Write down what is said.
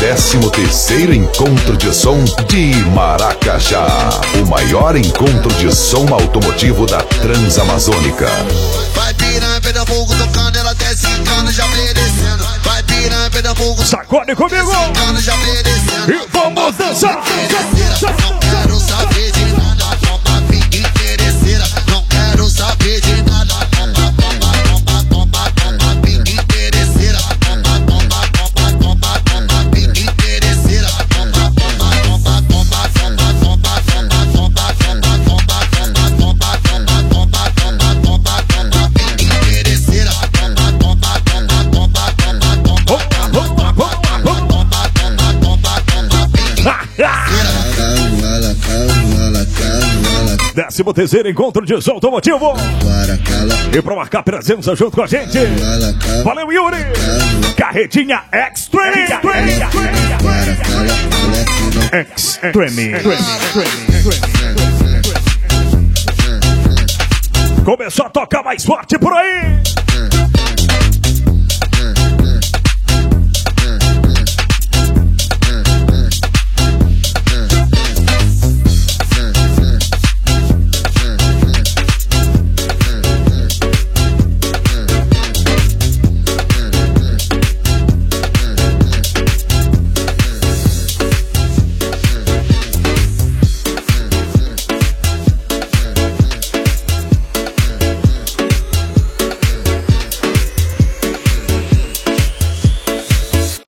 13º Encontro de Som de Maracajá. O maior encontro de som automotivo da Transamazônica. Vai piranha, pega fogo, tocando, ela desce cano, já obedecendo. Vai piranha, pega fogo, sacode comigo cano, já obedecendo. e vamos dançar. Não quero saber de nada, toma, fica interesseira. Não quero saber de nada, toma, fica interesseira. Toma, fica interesseira. Décimo terceiro encontro de som automotivo. E pra marcar presença junto com a gente, valeu Yuri, Carretinha Extreme. Começou a tocar mais forte por aí.